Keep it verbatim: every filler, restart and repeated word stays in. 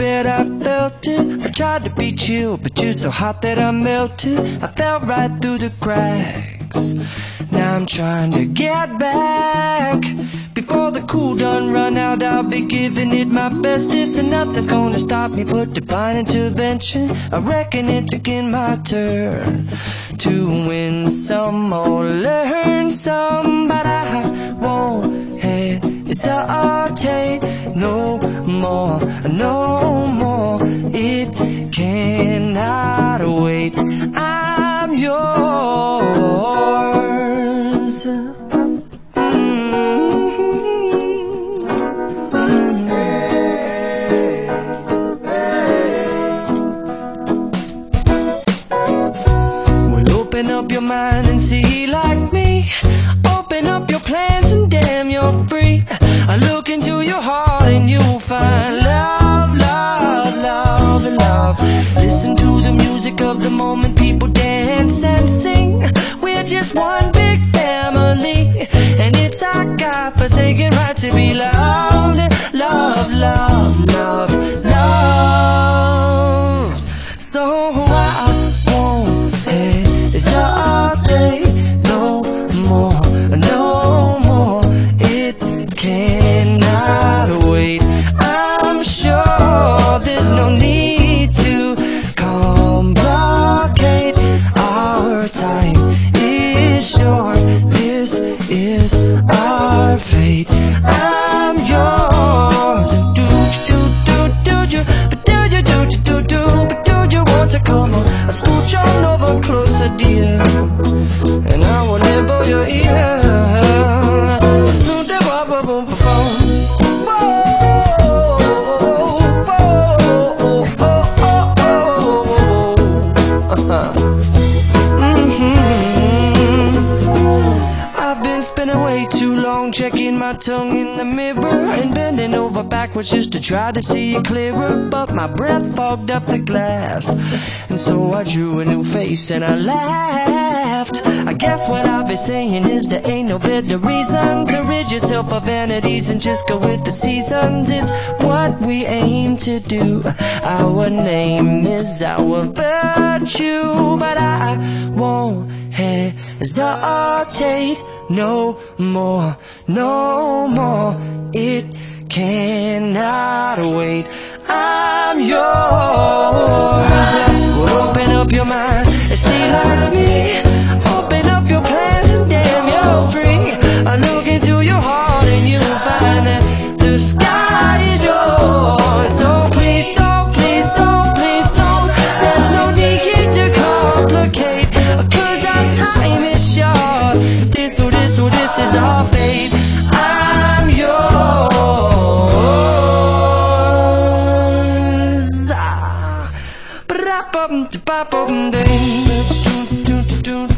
bed, I felt it. I tried to be chill, but you're so hot that I melted. I fell right through the cracks. Now I'm trying to get back. Before the cool done run out, I'll be giving it my bestest, and nothing's gonna stop me but divine intervention. I reckon it's again my turn to win some or learn some, but I won't hesitate no more, no more. It cannot wait. I'm yours. Open up your mind and see like me. Open up your plans and damn, you're free. I look into your heart and you'll find love, love, love, and love. Listen to the music of the moment, people dance and sing. We're just one big family, and it's our God-forsaken right to be loved. Love, love, love, love. So I won't hesitate no more, no more. It cannot wait. I'm sure there's no need to complicate. Our time is short. This is our fate. I'm yours. Do do do do you, but do you do do do do, but do you want to come on? I scooch on over closer, dear, and I will nibble your ear. So da ba ba boom ba boom. I've been spending way too long checking my tongue in the mirror and bending over backwards just to try to see it clearer, but my breath fogged up the glass, and so I drew a new face and I laughed. I guess what I've been saying is there ain't no better reason to rid yourself of vanities and just go with the seasons. It's what we aim to do. Our name is our virtue, but I won't hesitate no more, no more. It cannot wait. I'm yours. Well, open up your mind and see like me. Open up your plans and damn, you're free. I look into your heart and you'll find that the sky is yours. So please don't, please don't, please don't. There's no need to complicate, 'cause our time is short. This, oh this, oh this is our fate. I'm yours. Ah, ba-da-bum-da-ba-bum-ding.